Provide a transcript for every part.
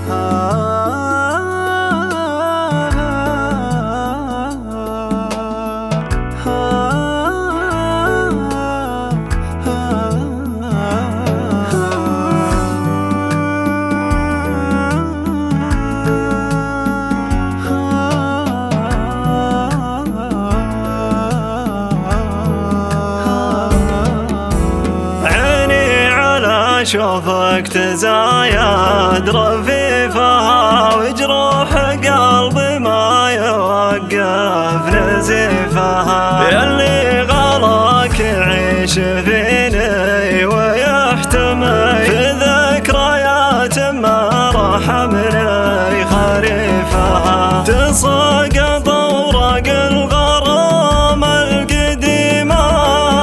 أشوفك تزايد رفيفها وجروح قلبي ما يوقف نزيفها، ياللي غلاك يعيش فيني ويحتمي في ذكريات ما رحمني خريفها، تساقط أوراق الغرام القديمة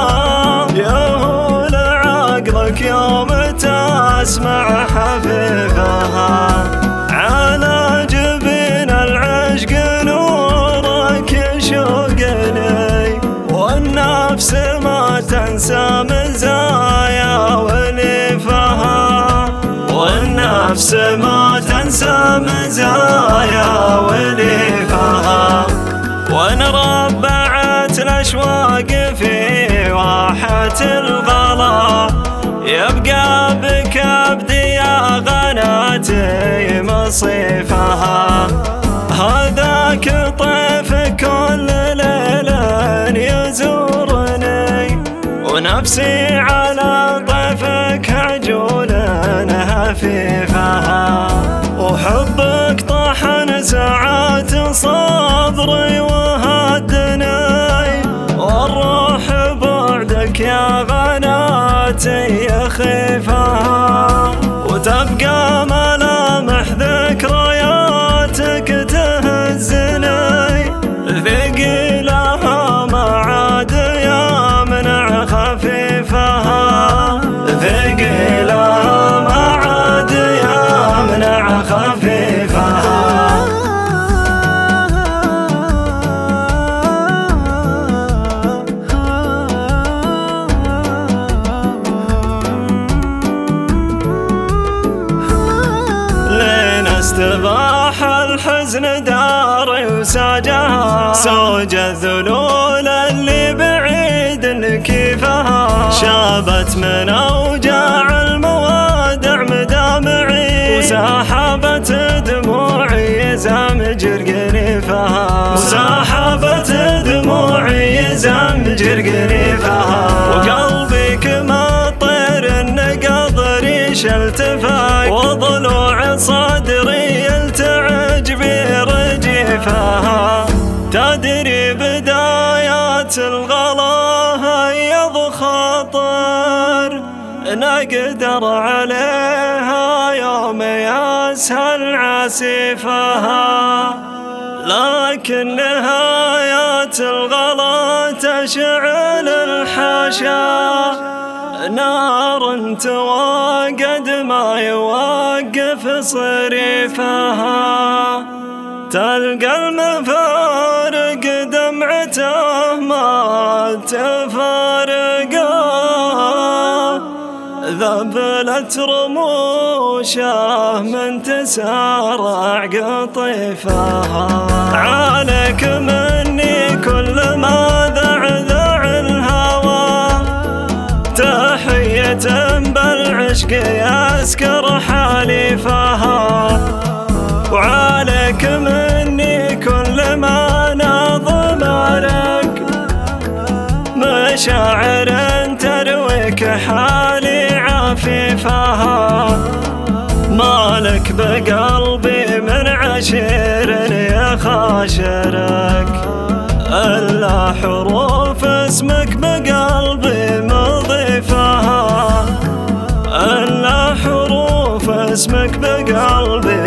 يهول عقلك يوم تسمع حفيفها، على جبين العشق نورك يشوقني والنفس ما تنسى مزايا وليفها، والنفس ما تنسى مزايا وليفها، وان ربعت الاشواق في واحة الغلا يبقى بكبدي يا غناتي مصيفها، هذاك طيف كل ليل يزورني ونفسي على طيفك عجول هفيفها، وحبك طحن ساعات صبري وهدني والروح بعدك يا غناتي يخيفها، وتبقى ملامح ذكرياتك تهزني ثقيلها ما عاد يمنع خفيفها، ثقيلها ما عاد يمنع خفيفها. استباح الحزن داري وساجها سوج الذلول اللي بعيد كيفها، شابت من أوجاع الموادع مدامعي وسحبت دموعي زمجر قريفها، وسحبت دموعي زمجر قريفها، وقلبي كما طير النقض ريش التفاك وضلوع صدري يلتعج برجيفها، تدري بدايات الغلا هيض خطر نقدر عليها يوم يسهل عسيفها، لكن نهايات الغلا تشعل الحاشا نار تواقد ما يوقف صريفها، تلقى المفارق دمعته ما تفارقه ذبلت رموشه من تسارع قطيفها، عليك مني كل ما ذعذع الهوى تحية بالعشق يسكر حليفها، وعليك مني كل ما نظم لك مشاعر ترويك حالي عفيفها، مالك بقلبي من عشير يخاشرك إلا حروف اسمك بقلبي مضيفها، إلا حروف اسمك بقلبي